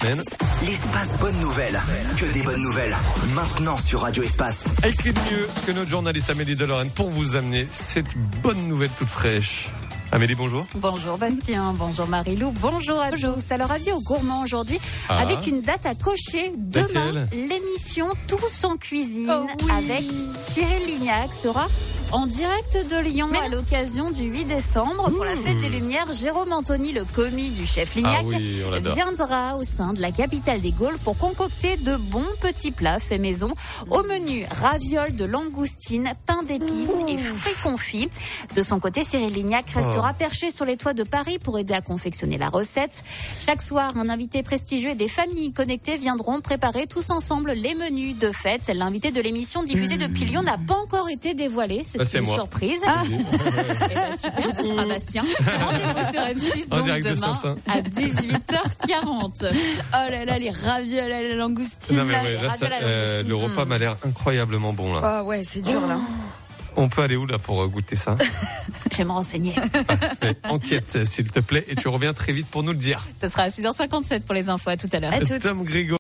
semaine. L'espace bonne nouvelle. Que des bonnes nouvelles. Maintenant sur Radio Espace. Écrit mieux que notre journaliste Amélie Delorraine pour vous amener cette bonne nouvelle toute fraîche. Amélie, bonjour. Bonjour Bastien, bonjour Marie-Lou, bonjour à tous. Alors avis aux gourmands aujourd'hui, avec une date à cocher. Demain, l'émission Tous en cuisine avec Cyril Lignac sera en direct de Lyon à l'occasion du 8 décembre pour la fête des Lumières. Jérôme Anthony, le commis du chef Lignac, viendra au sein de la capitale des Gaules pour concocter de bons petits plats faits maison. Au menu, ravioles de langoustine, pain d'épices et fruits confits. De son côté, Cyril Lignac restera perché sur les toits de Paris pour aider à confectionner la recette. Chaque soir, un invité prestigieux et des familles connectées viendront préparer tous ensemble les menus de fête. L'invité de l'émission diffusée depuis Lyon n'a pas encore été dévoilé. C'est une surprise. Super, ce sera Bastien. Rendez-vous sur M6 donc demain à 18h40. Oh là là, les ravioles à la langoustine. Non, mais le repas m'a l'air incroyablement bon là. Ah ouais, c'est dur là. On peut aller où là pour goûter ça? Je vais me renseigner. Parfait. Enquête s'il te plaît et tu reviens très vite pour nous le dire. Ce sera à 6h57 pour les infos. À tout à l'heure. Tom Grégory.